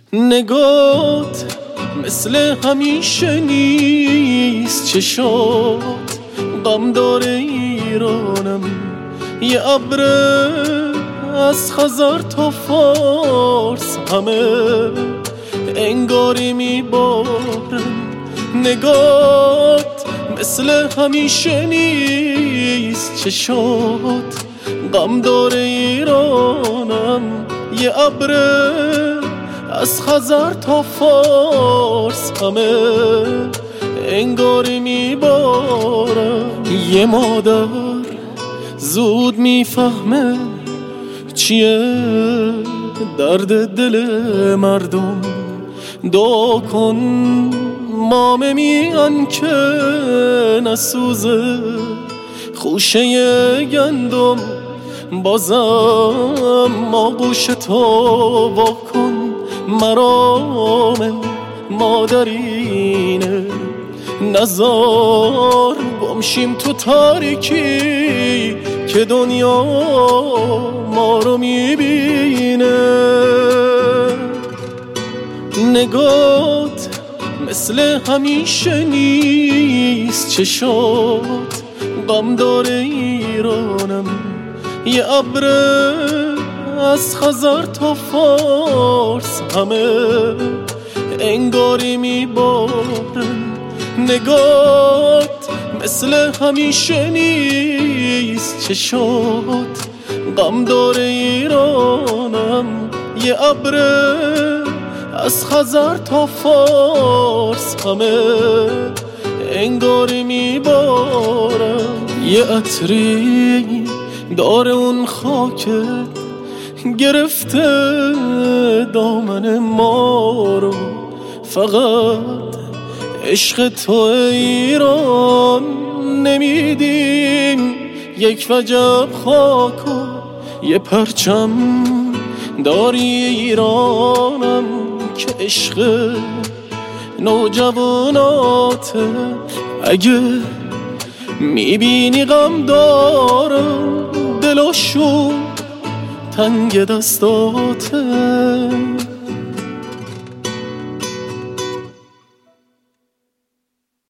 نگات مثل همیشه نیست، چه شد غم داره ایرانم. یه ابر از خزر تا فارس همه انگاری میبارم. نگات مثل همیشه نیست، چه شد غم داره ایرانم. یه ابر از خزر تا فارس همه انگاری میبارم. یه مادر زود میفهمه چیه درد دل مردم. دعا کن مامه میان که نسوزه خوشه گندم. بازم آغوش تو واکن، مرام مادرینه. نزار گمشیم تو تاریکی که دنیا ما رو میبینه. نگات مثل همیشه نیست، چه شد غم داره ایرانم. یه ابر از خزر تا فارس همه انگاری میبارن. نگات مثل همیشه نیست، چه شد غم داره ایرانم. یه ابر از خزر تا فارس همه انگاری میبارم. یه عطری داره اون خاکت گرفته دامن ما رو. فقط عشق تو ایران نمیدیم یک وجب خاک و یه پرچم داری ایرانم که عشق نوجواناته. اگه میبینی غم دارم دلاشون تنگ دستاته.